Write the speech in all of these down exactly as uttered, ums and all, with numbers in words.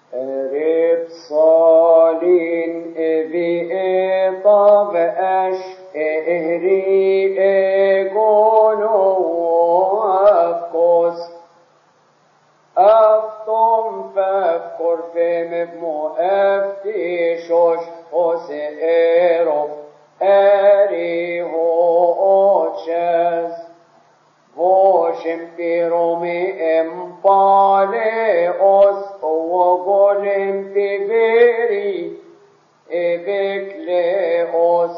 رب صالين بإطاب أش إهري إيقونو أفكوس أفتم فافكر في مبمو أفتيشوش وسئرو أريه أوتشاز وشم في رومي إمبالي أس وقولم في بيري إبكلي أس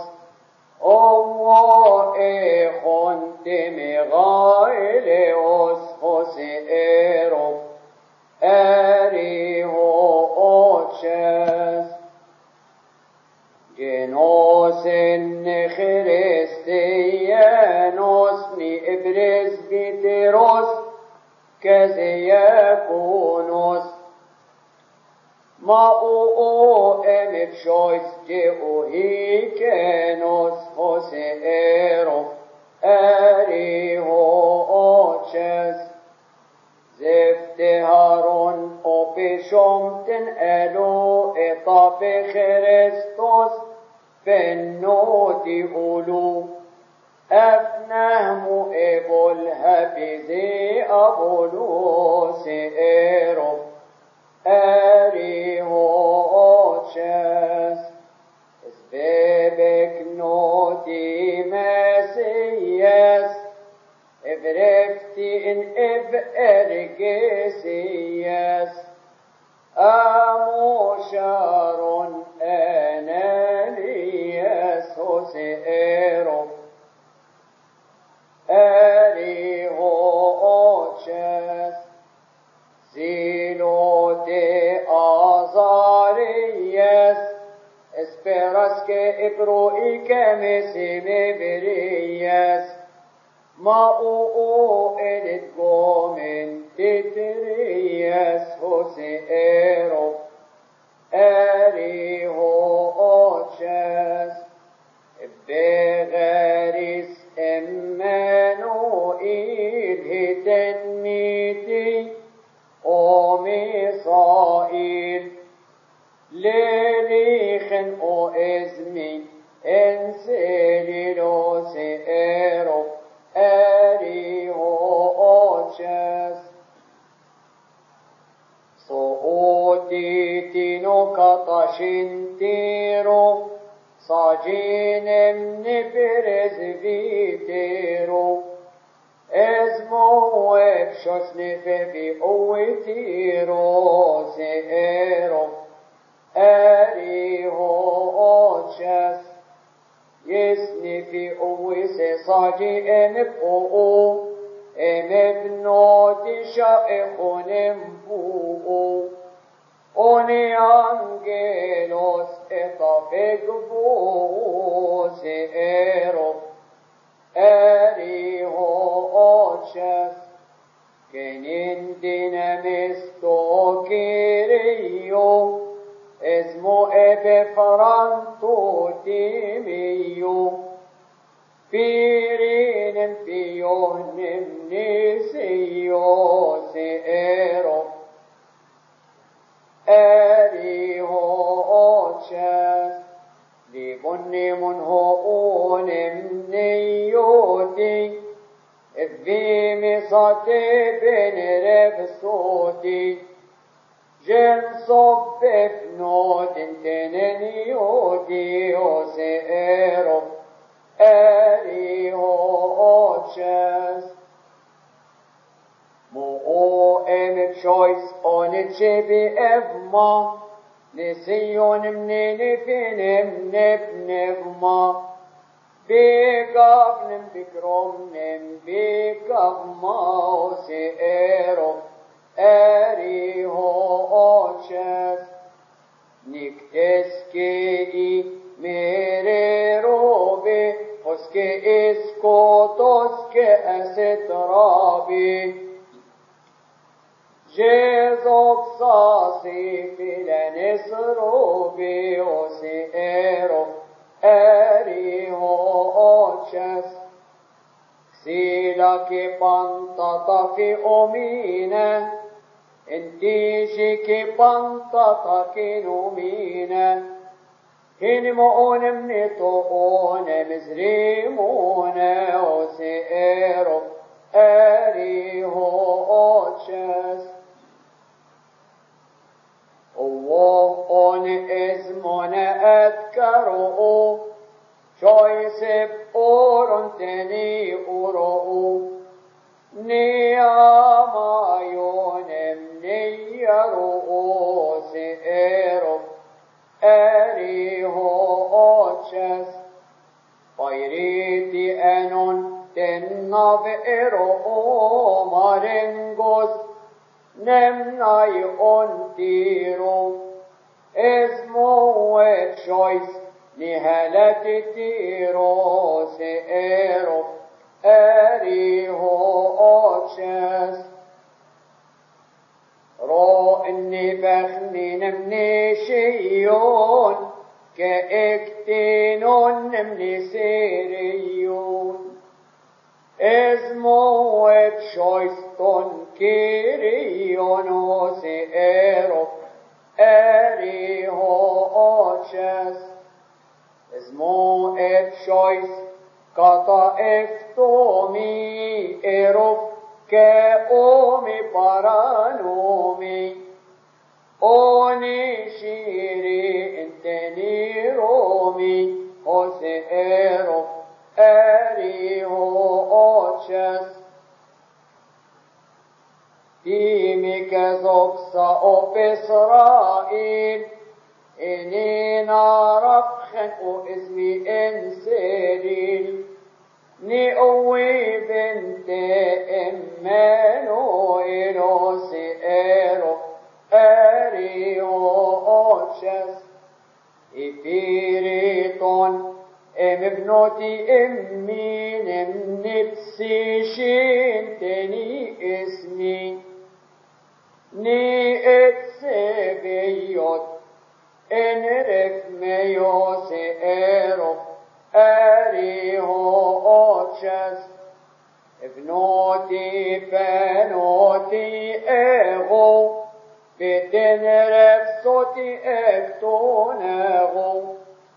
أو إخون تمغايلي أس وسئرو أريه أوتشاز جنوس خريستيانوس ني إبرز بيتروس كزيكونوس ما أو أم بشويس جئو هيكينوس وسئرو أريه أوتشاز زفت هارون أو بشمتن ألو إطاف خريستوس فنوتي أولو أفنهم إبول هبزي أبولو سئرو أريه أوتشاز اسبابك نوتي مسياس إبرفتي إن إب أرجسياس أمو شارون أنانياس وسئرو أريه أوتشاس زيلوتي أزارياس اسبراس كإبروئي كمسيمي برياس ما أو إلت قومن تترياس وسئرو أريه أوتشاس بغاريس إمانوئيل هتنميتي وميصائيل لريخن أو إزمي إنسيلو سئرو أريه أوتشاس صوتي تينو كتاشنتيرو صاجين من برز فيتيرو اسمو ابشوس نفبي اوتيرو سئرو أريه أوتشاس يسني في أويس صاجي امبقو امبنوتي شائخون امبقو أوني أنجيلوس إطافقبو سئرو أريه أوتشاس كنين ديناميستو كيريو اسمو إبي فرانتو تيميو فيرين فيو نمنيسيو سئرو أريه أوتشاس لبني من هو نمنيوتي في مصاتي بن رفسوتي جن صب فنوت تننيوتي وسئرو أريه أوتشاس مو ام بشويس اونتشبي افما نسيون منين فينم نبنفما بيقابنم بكرمنم بيقابما وسئرو أريه أوتشاس نكتسكي ميري روبي وسكي اسكو توسكي أسترابي جيزوك صاصي في لنسرو بيوسئرو أريه أوتشاس سيلك بانتطا في أمينة انتيشك بانطتك نومينا هنمون منطقون مزريمون وسئرو أريه أوتشس وون اسمون أذكروا شويسب أورنتني أورو نياما يونم نيرو سئرو أريه أوتشس فيريتي أنون تنبئرو مارنغوس نمناي أنتيرو اسمو وتشويس نهالة تيرو سئرو أريه أوتشس رو إني بخني نمني شيون كإكتينون نمني سيريون اسمو بشويستون كيريون وسئرو أريه أوتشس اسمو بشويس كتا افتومي إروف كأومي بارانومي أوني شيري انتني رومي وسئرو أريه أوتشس تيمي كزوكسا أوب إسرائيل إني نارفخن واسمي إنسيريل نئوي بنت إمانوئيل سئرو أريه أوتشس إبيريتون إم ابنتي إمي نمنبسي شنتني اسمي ني اتسبيوت انرف ميو سئرو أريه أوتشس ابنتي بنوتي اغو بتنرف صوتي اكتونغو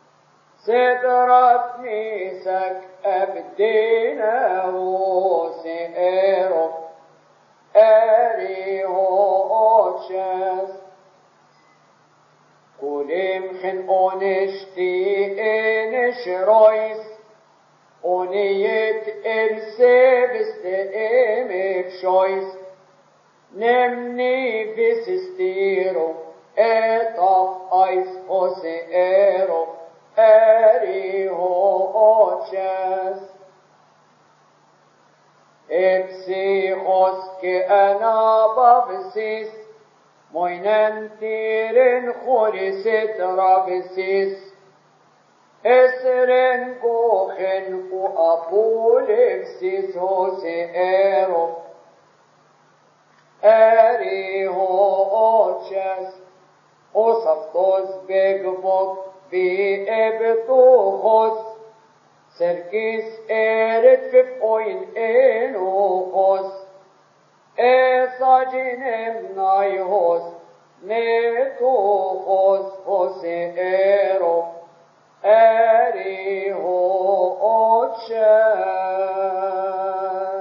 سترت ميسك أبدينه سئرو أريه أوتشس كلم خن أونشتي إنش رويس أونيت إرسيبست إمك شويس نمني بسستيرو إطاف أيس وسئرو أريه أوتشس إبسيخوس كأنا بابسيس موينن تيرن خوريست رابسيس إسرن كوخن وأبولكسيس وسئرو أريه أوتشس وصفتوس بيقبوك بإبتوخوس سركيس إرد في بوين إنوخوس إساجينم نايهوس نتوخوس وسئرو أريه أوتشس